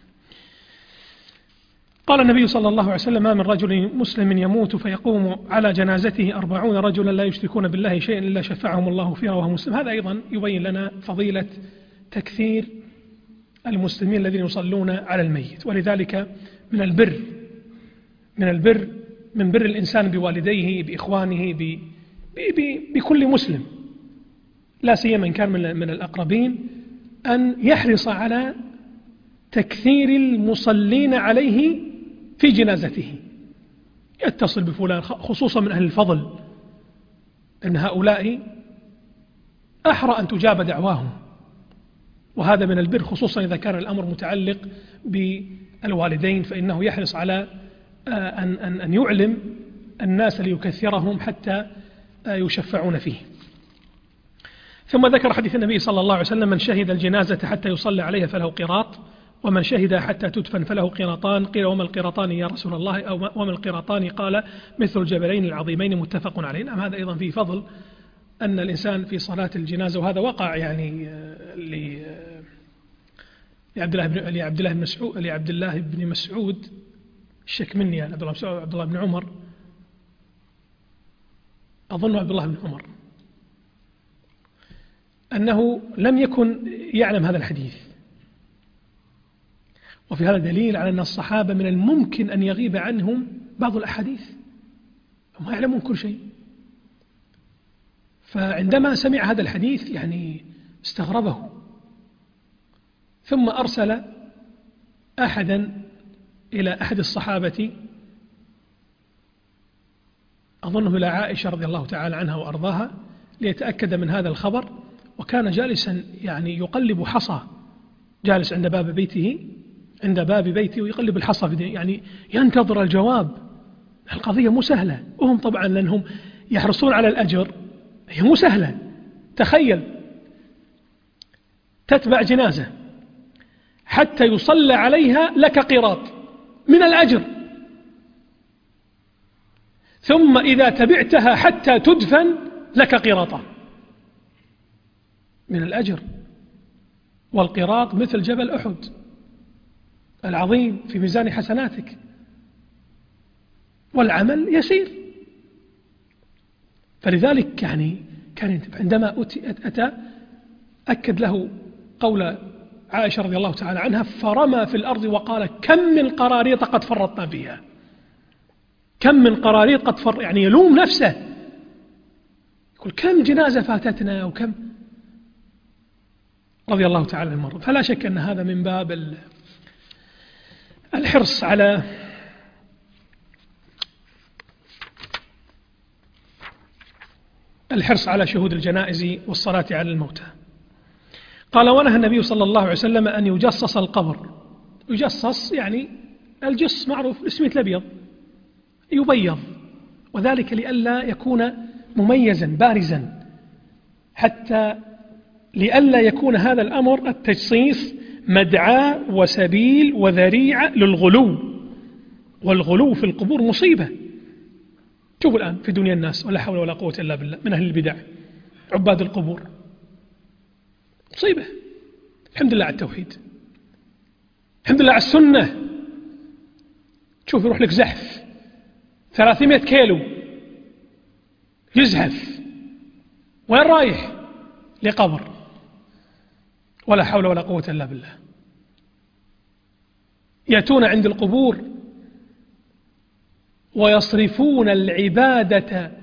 قال النبي صلى الله عليه وسلم: ما من رجل مسلم يموت فيقوم على جنازته أربعون رجلا لا يشركون بالله شيئا إلا شفعهم الله فيها، رواه مسلم. هذا أيضا يبين لنا فضيلة تكثير المسلمين الذين يصلون على الميت. ولذلك من البر من البر من بر الإنسان بوالديه بإخوانه ب بكل مسلم، لا سيما إن كان من الأقربين، أن يحرص على تكثير المصلين عليه في جنازته، يتصل بفلان، خصوصا من أهل الفضل، أن هؤلاء أحرى أن تجاب دعواهم، وهذا من البر، خصوصا إذا كان الأمر متعلق بالوالدين، فإنه يحرص على أن, أن, أن يعلم الناس ليكثرهم حتى يشفعون فيه. ثم ذكر حديث النبي صلى الله عليه وسلم: من شهد الجنازة حتى يصلى عليها فله قيراط، ومن شهد حتى تدفن فله قيراطان. قيل: وما القيراطان يا رسول الله؟ أو وما القيراطان؟ قال: مثل الجبلين العظيمين، متفق عليه. نعم، هذا أيضا فيه فضل أن الإنسان في صلاة الجنازة، وهذا وقع يعني لعبد الله بن لعبد الله بن مسعود لعبد الله بن مسعود الشك مني يعني عبد الله بن عبد الله بن عمر، أظن عبد الله بن عمر، أنه لم يكن يعلم هذا الحديث. وفي هذا دليل على أن الصحابة من الممكن أن يغيب عنهم بعض الأحاديث، هم يعلمون كل شيء. فعندما سمع هذا الحديث يعني استغربه، ثم أرسل أحدا إلى أحد الصحابة، أظنه إلى عائشة رضي الله تعالى عنها وأرضاها، ليتأكد من هذا الخبر. وكان جالسا يعني يقلب حصى، جالس عند باب بيته عند باب بيته ويقلب الحصى، يعني ينتظر الجواب. القضية مو سهلة، وهم طبعا لأنهم يحرصون على الأجر، هي مو سهلة. تخيل تتبع جنازة حتى يصلى عليها لك قيراط من الأجر، ثم إذا تبعتها حتى تدفن لك قيراطا من الأجر. والقيراط مثل جبل أحد العظيم في ميزان حسناتك، والعمل يسير. فلذلك يعني كان عندما أتى أكد له قول عائشة رضي الله تعالى عنها: فرمى في الأرض وقال: كم من قراريط قد فرطنا فيها، كم من قراريط قد فر، يعني يلوم نفسه، يقول كم جنازة فاتتنا وكم، رضي الله تعالى عنه. فلا شك أن هذا من باب الحرص على الحرص على شهود الجنائز والصلاة على الموتى. قال: ونهى النبي صلى الله عليه وسلم أن يجصص القبر. يجصص يعني الجص معروف الاسميت الأبيض، يبيض، وذلك لئلا يكون مميزا بارزا، حتى لئلا يكون هذا الأمر التجصيص مدعاة وسبيل وذريعة للغلو، والغلو في القبور مصيبة. شوفوا الآن في دنيا الناس، ولا حول ولا قوة إلا بالله، من أهل البدع عباد القبور، مصيبة. الحمد لله على التوحيد، الحمد لله على السنة. شوف يروح لك زحف ثلاثمائة كيلو يزحف، وين رايح؟ لقبر، ولا حول ولا قوة إلا بالله. يأتون عند القبور ويصرفون العبادة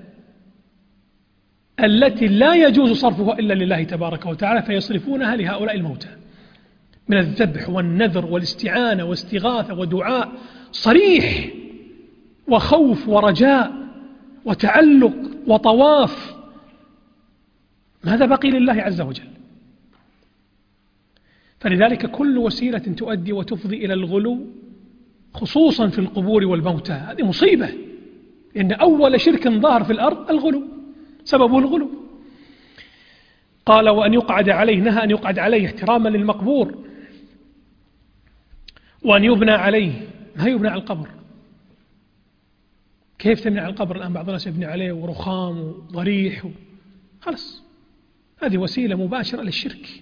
التي لا يجوز صرفها إلا لله تبارك وتعالى، فيصرفونها لهؤلاء الموتى من الذبح والنذر والاستعانة واستغاثة ودعاء صريح، وخوف ورجاء وتعلق وطواف. ماذا بقي لله عز وجل؟ فلذلك كل وسيلة تؤدي وتفضي إلى الغلو، خصوصا في القبور والموتى، هذه مصيبة، إن أول شرك ظهر في الأرض الغلو، سببه الغلو. قال: وأن يقعد عليه، نهى أن يقعد عليه احتراما للمقبور، وأن يبنى عليه، ما يبنى على القبر. كيف تبني على القبر الآن؟ بعض الناس يبني عليه ورخام وضريح و... خلاص، هذه وسيلة مباشرة للشرك.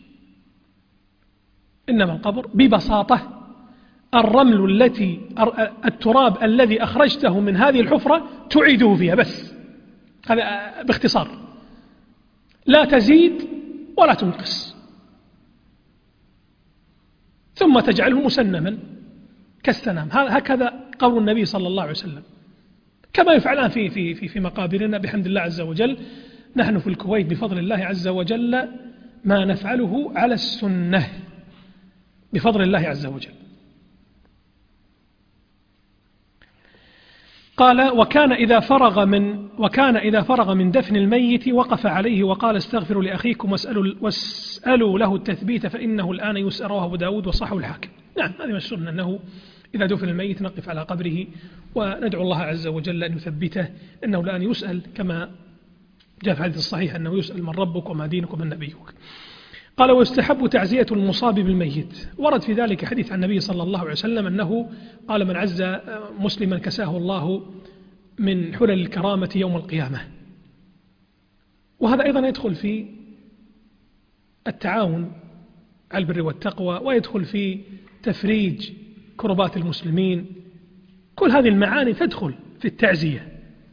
إنما القبر ببساطة الرمل التي التراب الذي أخرجته من هذه الحفرة تعيده فيها بس، هذا باختصار، لا تزيد ولا تنقص، ثم تجعله مسنما كالسنام. هكذا قول النبي صلى الله عليه وسلم، كما يفعلان في في في في مقابرنا بحمد الله عز وجل. نحن في الكويت بفضل الله عز وجل ما نفعله على السنة بفضل الله عز وجل. قال: وكان إذا فرغ من وكان إذا فرغ من دفن الميت وقف عليه وقال: استغفروا لأخيكم واسألوا, واسألوا له التثبيت فإنه الآن يسأل. رواه أبو داود وصححه الحاكم. نعم، هذه السنة، أنه إذا دفن الميت نقف على قبره وندعو الله عز وجل أن يثبته، إنه الآن يسأل، كما جاء في الحديث الصحيح أنه يسأل: من ربك وما دينك ومن نبيك. قال: ويستحب تعزية المصاب بالميت. ورد في ذلك حديث عن النبي صلى الله عليه وسلم أنه قال: من عز مسلما كساه الله من حلل الكرامة يوم القيامة. وهذا أيضا يدخل في التعاون على البر والتقوى، ويدخل في تفريج كربات المسلمين. كل هذه المعاني تدخل في التعزية،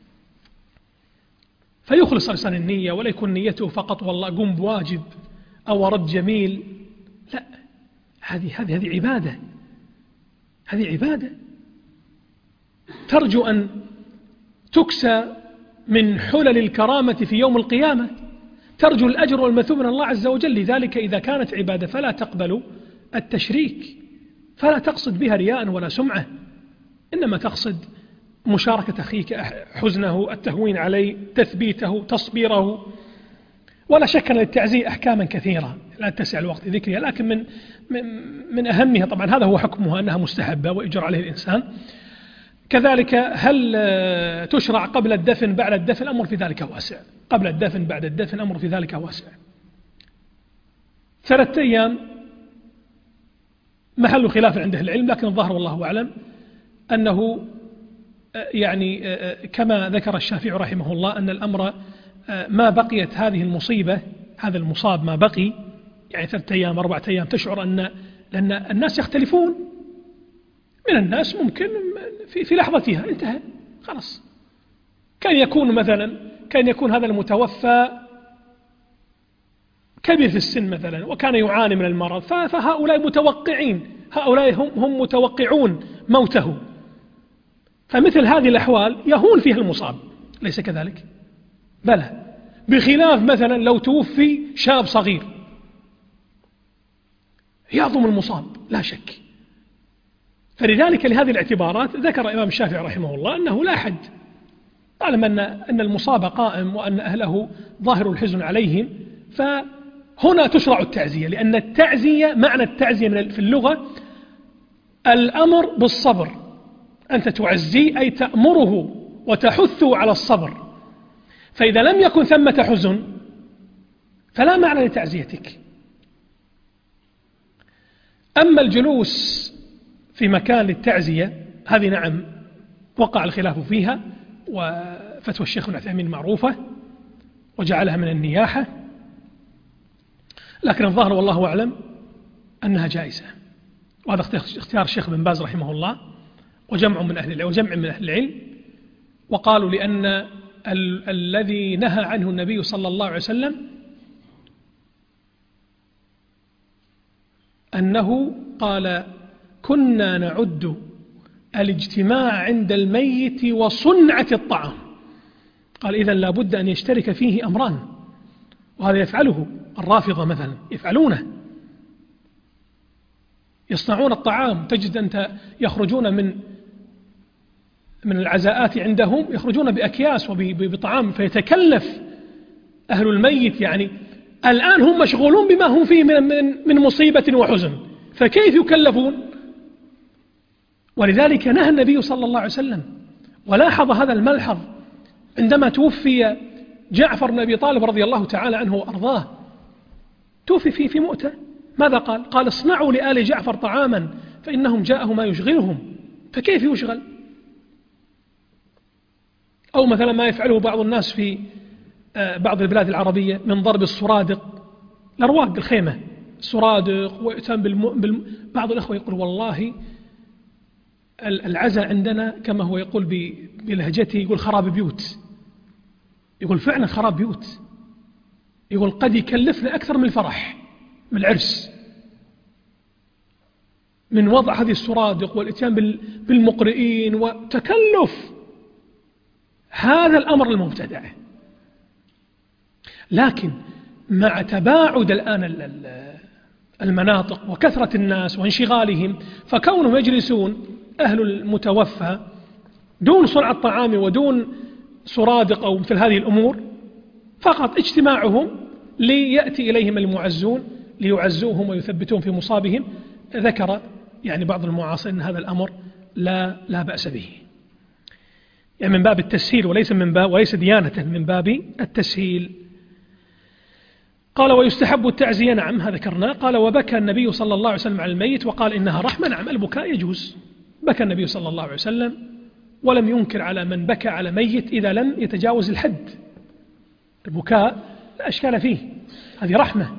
فيخلص الإنسان النية، ولا يكون نيته فقط والله قم بواجب أو رد جميل، لا، هذه هذه هذه عبادة، هذه عبادة ترجو أن تكسى من حلل الكرامة في يوم القيامة، ترجو الأجر والمثوبة من الله عز وجل. لذلك إذا كانت عبادة فلا تقبل التشريك، فلا تقصد بها رياء ولا سمعة، إنما تقصد مشاركة أخيك حزنه، التهوين عليه، تثبيته، تصبيره. ولا شك أن للتعزية أحكاما كثيرة لا تسع الوقت ذكرها، لكن من من أهمها طبعا هذا هو حكمها، أنها مستحبة ويجر عليه الإنسان. كذلك هل تشرع قبل الدفن بعد الدفن؟ الأمر في ذلك واسع. قبل الدفن بعد الدفن الأمر في ذلك واسع. ثلاثة أيام محل خلاف عند أهل العلم، لكن الظاهر والله أعلم أنه يعني كما ذكر الشافعي رحمه الله أن الأمر ما بقيت هذه المصيبة، هذا المصاب ما بقي يعني ثلاثة أيام أربعة أيام، تشعر أن لأن الناس يختلفون، من الناس ممكن في, في لحظتها انتهى خلاص. كان يكون مثلا كان يكون هذا المتوفى كبير في السن مثلا وكان يعاني من المرض، فهؤلاء متوقعين، هؤلاء هم, هم متوقعون موته، فمثل هذه الأحوال يهون فيها المصاب، ليس كذلك؟ بلى، بخلاف مثلا لو توفي شاب صغير يعظم المصاب لا شك. فلذلك لهذه الاعتبارات ذكر الإمام الشافعي رحمه الله أنه لا حد، طالما أن أن المصاب قائم وأن أهله ظاهر الحزن عليهم، فهنا تشرع التعزية، لأن التعزية معنى التعزية في اللغة الأمر بالصبر، أنت تعزي أي تأمره وتحثه على الصبر، فإذا لم يكن ثمة حزن فلا معنى لتعزيتك. أما الجلوس في مكان للتعزية هذه نعم وقع الخلاف فيها، وفتوى الشيخ ابن عثيمين معروفة وجعلها من النياحة، لكن الظاهر والله أعلم أنها جائزة، وهذا اختيار الشيخ بن باز رحمه الله وجمع من أهل العلم وجمع من أهل العلم، وقالوا لأن ال الذي نهى عنه النبي صلى الله عليه وسلم أنه قال: كنا نعد الاجتماع عند الميت وصنعة الطعام. قال: إذن لا بد أن يشترك فيه أمران، وهذا يفعله الرافضة مثلا، يفعلونه، يصنعون الطعام، تجد أنت يخرجون من من العزاءات عندهم يخرجون بأكياس وبطعام، فيتكلف أهل الميت، يعني الآن هم مشغولون بما هم فيه من من مصيبة وحزن، فكيف يكلفون؟ ولذلك نهى النبي صلى الله عليه وسلم. ولاحظ هذا الملحظ عندما توفي جعفر بن أبي طالب رضي الله تعالى عنه وأرضاه، توفي في في مؤتة، ماذا قال؟ قال: اصنعوا لآل جعفر طعاما فإنهم جاءه ما يشغلهم. فكيف يشغل؟ أو مثلا ما يفعله بعض الناس في بعض البلاد العربية من ضرب السرادق، الأرواق الخيمة، السرادق وإتام بالم... بالم... بعض الأخوة يقول والله العزاء عندنا كما هو يقول بلهجته، يقول خراب بيوت، يقول فعلا خراب بيوت، يقول قد يكلفنا أكثر من الفرح، من العرس، من وضع هذه السرادق والإتيان بالمقرئين وتكلف هذا الأمر المبتدع. لكن مع تباعد الآن المناطق وكثرة الناس وانشغالهم، فكونهم يجلسون أهل المتوفى دون صنع الطعام ودون سرادق أو مثل هذه الأمور، فقط اجتماعهم ليأتي إليهم المعزون ليعزوهم ويثبتون في مصابهم. ذكر يعني بعض المعاصرين هذا الأمر لا لا بأس به، يعني من باب التسهيل وليس من باب وليس ديانة، من باب التسهيل. قال ويستحب التعزية، نعم هذا ذكرناه. قال وبكى النبي صلى الله عليه وسلم على الميت وقال إنها رحمة، نعم البكاء يجوز، بكى النبي صلى الله عليه وسلم ولم ينكر على من بكى على ميت إذا لم يتجاوز الحد. البكاء لا أشكال فيه، هذه رحمة،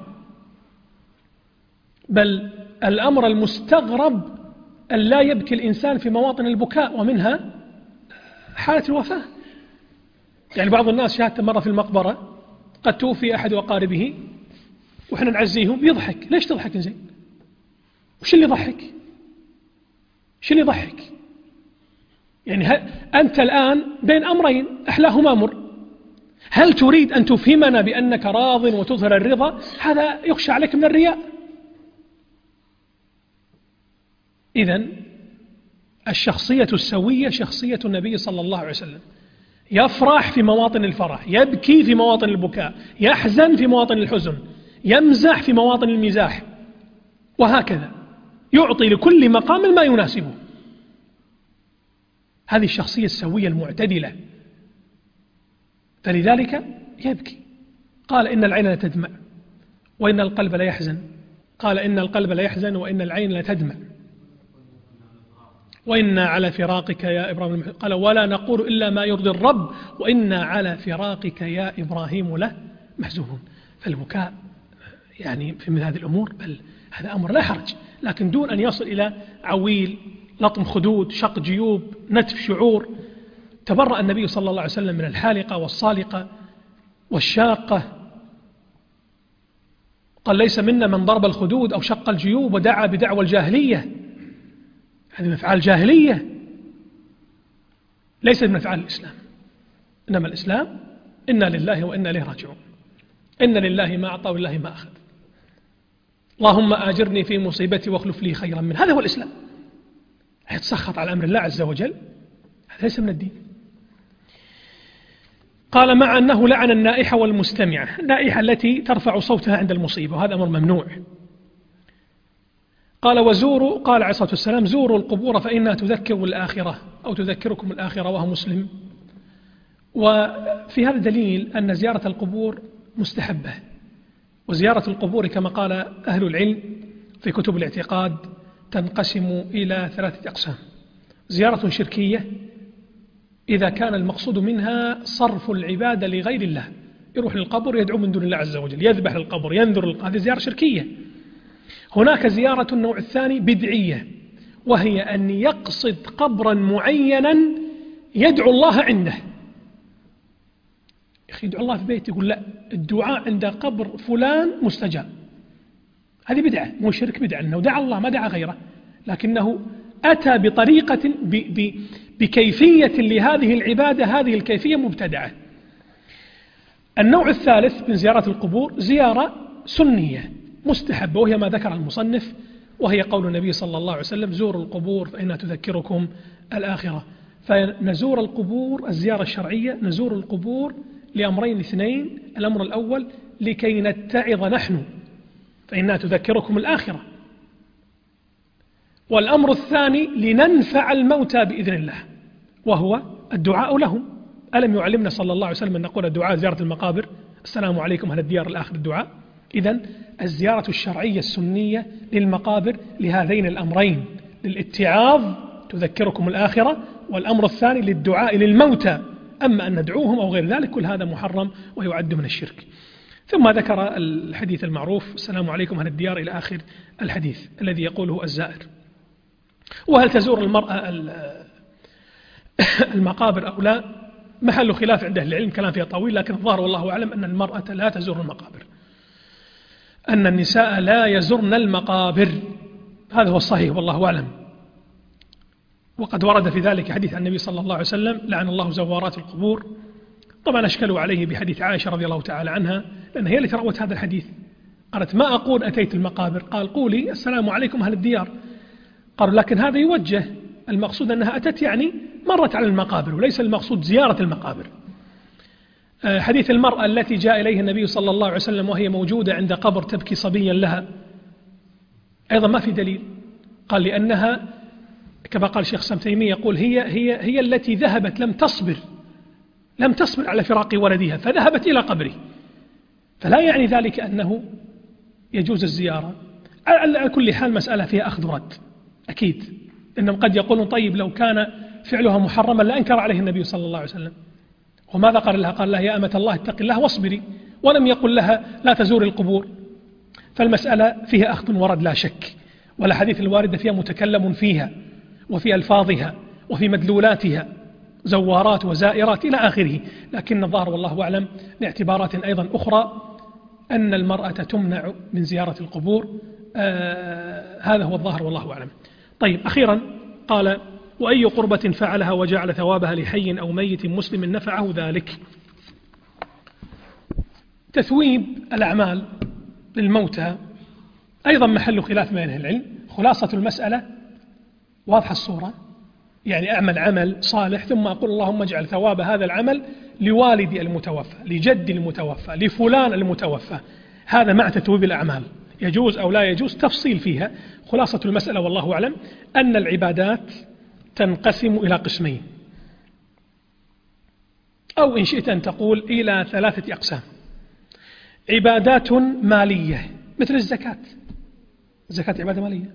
بل الأمر المستغرب أن لا يبكي الإنسان في مواطن البكاء، ومنها حالة الوفاة. يعني بعض الناس شاهدت مرة في المقبرة قد توفي أحد أقاربه وإحنا نعزيهم يضحك. ليش تضحك زين؟ وش اللي يضحك؟ وش اللي يضحك؟ يعني أنت الآن بين أمرين أحلاهما مر، هل تريد أن تفهمنا بأنك راض وتظهر الرضا؟ هذا يخشى عليك من الرياء. إذن الشخصية السوية شخصية النبي صلى الله عليه وسلم، يفرح في مواطن الفرح، يبكي في مواطن البكاء، يحزن في مواطن الحزن، يمزح في مواطن المزاح، وهكذا يعطي لكل مقام ما يناسبه. هذه الشخصية السوية المعتدلة، فلذلك يبكي. قال إن العين لا تدمع وإن القلب لا يحزن، قال إن القلب لا يحزن وإن العين لا تدمع وإنا على فراقك يا إبراهيم. قال ولا نقول إلا ما يرضي الرب وإنا على فراقك يا إبراهيم له محزونون. فالبكاء يعني في مثل هذه الأمور بل هذا أمر لا حرج، لكن دون أن يصل إلى عويل، لطم خدود، شق جيوب، نتف شعور. تبرأ النبي صلى الله عليه وسلم من الحالقة والصالقة والشاقة، قال ليس منا من ضرب الخدود أو شق الجيوب ودعا بدعوى الجاهلية، هذه من أفعال جاهلية ليست من أفعال الإسلام. إنما الإسلام إنا لله وإنا إليه راجعون، إن لله ما أعطى ولله ما أخذ، اللهم آجرني في مصيبتي واخلف لي خيرا منها. هذا هو الإسلام. يتسخط على أمر الله عز وجل، هذا ليس من الدين. قال مع أنه لعن النائحة والمستمعة، النائحة التي ترفع صوتها عند المصيبة، وهذا أمر ممنوع. قال وزوروا، قال عليه الصلاة والسلام زوروا القبور فإنها تذكر الآخرة أو تذكركم الآخرة، وهو مسلم. وفي هذا دليل أن زيارة القبور مستحبة، وزيارة القبور كما قال أهل العلم في كتب الاعتقاد تنقسم إلى ثلاثة أقسام: زيارة شركية إذا كان المقصود منها صرف العبادة لغير الله، يروح للقبر يدعو من دون الله عز وجل، يذبح للقبر، ينذر للقبر، هذه زيارة شركية. هناك زيارة النوع الثاني بدعية، وهي أن يقصد قبرا معينا يدعو الله عنده. يا يدعو الله في بيت، يقول لا الدعاء عند قبر فلان مستجاب، هذه بدعة، مو شرك، بدعة أنه دعا الله ما دعا غيره، لكنه أتى بطريقة ب ب بكيفية لهذه العبادة، هذه الكيفية مبتدعة. النوع الثالث من زيارة القبور زيارة سنية مستحبة، وهي ما ذكر المصنف، وهي قول النبي صلى الله عليه وسلم زوروا القبور فإنها تذكركم الآخرة. فنزور القبور الزيارة الشرعية، نزور القبور لأمرين اثنين: الأمر الأول لكي نتعظ نحن فإنها تذكركم الآخرة، والأمر الثاني لننفع الموتى بإذن الله، وهو الدعاء لهم. ألم يعلمنا صلى الله عليه وسلم أن نقول الدعاء زيارة المقابر السلام عليكم أهل الديار الآخر الدعاء. إذن الزيارة الشرعية السنية للمقابر لهذين الأمرين: للاتعاظ تذكركم الآخرة، والأمر الثاني للدعاء للموتى أما أن ندعوهم أو غير ذلك كل هذا محرم ويعد من الشرك. ثم ذكر الحديث المعروف السلام عليكم أهل الديار إلى آخر الحديث الذي يقوله الزائر. وهل تزور المرأة المقابر أو لا محل خلاف عند أهل العلم، كلام فيه طويل، لكن الظاهر والله أعلم أن المرأة لا تزور المقابر، أن النساء لا يزرن المقابر، هذا هو الصحيح والله أعلم. وقد ورد في ذلك حديث عن النبي صلى الله عليه وسلم لعن الله زوارات القبور. طبعا أشكلوا عليه بحديث عائشة رضي الله تعالى عنها، لأن هي التي روت هذا الحديث. قالت ما أقول أتيت المقابر، قال قولي السلام عليكم أهل الديار. قالوا لكن هذا يوجه، المقصود أنها أتت يعني مرت على المقابر، وليس المقصود زيارة المقابر. حديث المرأة التي جاء إليه النبي صلى الله عليه وسلم وهي موجودة عند قبر تبكي صبيا لها، أيضا ما في دليل. قال لأنها كما قال الشيخ ابن تيمية يقول هي هي هي التي ذهبت لم تصبر لم تصبر على فراق ولدها فذهبت إلى قبره، فلا يعني ذلك أنه يجوز الزيارة. على كل حال مسألة فيها أخذ ورد أكيد، إنهم قد يقولون طيب لو كان فعلها محرما لأنكر عليه النبي صلى الله عليه وسلم، وماذا قال لها؟ قال لها يا أمة الله اتق الله واصبري، ولم يقل لها لا تزور القبور. فالمسألة فيها أخذ ورد لا شك، والحديث الواردة فيها متكلم فيها وفي ألفاظها وفي مدلولاتها، زوارات وزائرات إلى آخره، لكن الظاهر والله أعلم لاعتبارات أيضا أخرى أن المرأة تمنع من زيارة القبور. آه هذا هو الظاهر والله أعلم. طيب أخيرا قال وأي قربة فعلها وجعل ثوابها لحي أو ميت مسلم نفعه ذلك. تثويب الأعمال للموتى أيضا محل خلاف بين أهل العلم. خلاصة المسألة واضحة الصورة، يعني أعمل عمل صالح ثم أقول اللهم اجعل ثواب هذا العمل لوالدي المتوفى، لجدي المتوفى، لفلان المتوفى، هذا مع تثويب الأعمال يجوز أو لا يجوز، تفصيل فيها. خلاصة المسألة والله أعلم أن العبادات تنقسم إلى قسمين، أو إن شئت أن تقول إلى ثلاثة أقسام. عبادات مالية مثل الزكاة، الزكاة عبادة مالية.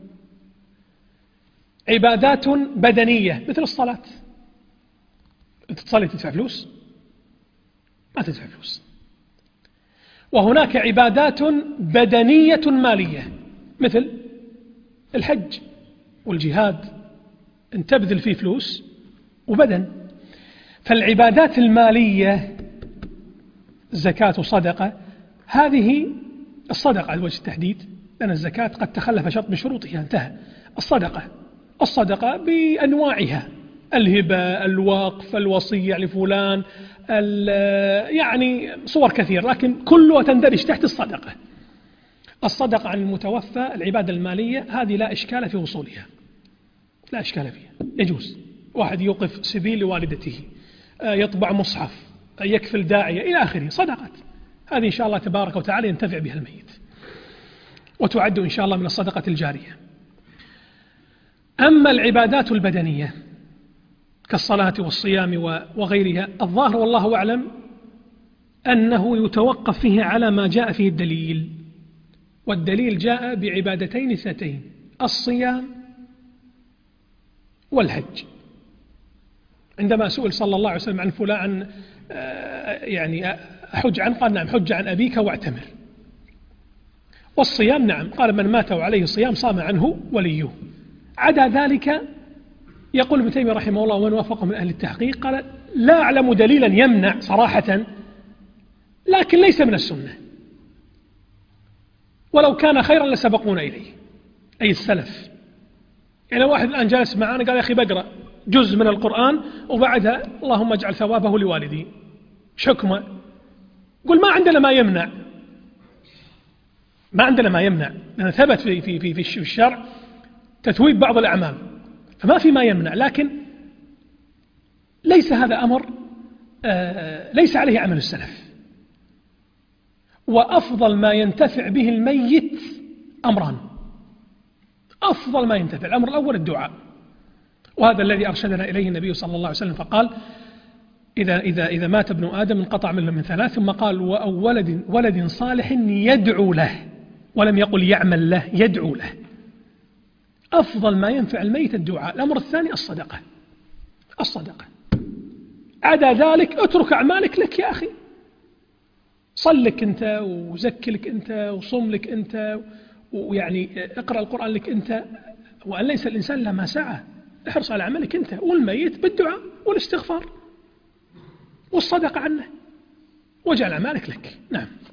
عبادات بدنية مثل الصلاة، أنت تصلي تدفع فلوس؟ ما تدفع فلوس. وهناك عبادات بدنية مالية مثل الحج والجهاد، أن تبذل فيه فلوس وبدن. فالعبادات المالية زكاة وصدقة، هذه الصدقة على وجه التحديد، لأن الزكاة قد تخلف شرط من شروطها انتهى. الصدقة الصدقة بأنواعها، الهبة، الوقف، الوصية لفلان، يعني صور كثير، لكن كلها تندرج تحت الصدقة. الصدقة عن المتوفى العبادة المالية هذه لا إشكال في وصولها، لا إشكال فيها، يجوز. واحد يوقف سبيل لوالدته، يطبع مصحف، يكفل داعية إلى آخره، صدقة. هذه إن شاء الله تبارك وتعالى ينتفع بها الميت، وتعد إن شاء الله من الصدقة الجارية. أما العبادات البدنية كالصلاة والصيام وغيرها، الظاهر والله أعلم أنه يتوقف فيه على ما جاء فيه الدليل، والدليل جاء بعبادتين اثنتين، الصيام والحج. عندما سئل صلى الله عليه وسلم عن فلان عن يعني أحج عن، قال نعم حج عن أبيك واعتمر. والصيام نعم، قال من مات وعليه صيام صام عنه وليه. عدا ذلك يقول ابن تيمية رحمه الله ومن وافقه من أهل التحقيق، قال لا أعلم دليلا يمنع صراحة، لكن ليس من السنة، ولو كان خيرا لسبقونا إليه، أي السلف. يعني واحد الآن جالس معنا قال يا أخي بقرأ جزء من القرآن وبعدها اللهم اجعل ثوابه لوالدي، شكمة. قل ما عندنا ما يمنع، ما عندنا ما يمنع، لأن ثبت في, في, في, في الشرع تثويب بعض الأعمال، فما في ما يمنع، لكن ليس هذا أمر آه ليس عليه عمل السلف. وأفضل ما ينتفع به الميت أمران، أفضل ما ينتفع، الأمر الأول الدعاء، وهذا الذي أرشدنا إليه النبي صلى الله عليه وسلم، فقال إذا, إذا, إذا مات ابن آدم انقطع منه من ثلاث، ثم قال وأو ولد, ولد صالح يدعو له، ولم يقل يعمل له، يدعو له. أفضل ما ينفع الميت الدعاء. الأمر الثاني الصدقة، الصدقة عدا ذلك اترك أعمالك لك يا أخي، صل لك أنت، وزكي لك أنت، وصم لك أنت، ويعني اقرأ القرآن لك أنت، وأن ليس الإنسان لما سعى. احرص على عملك أنت، والميت بالدعاء والاستغفار والصدقة عنه، واجعل أعمالك لك. نعم.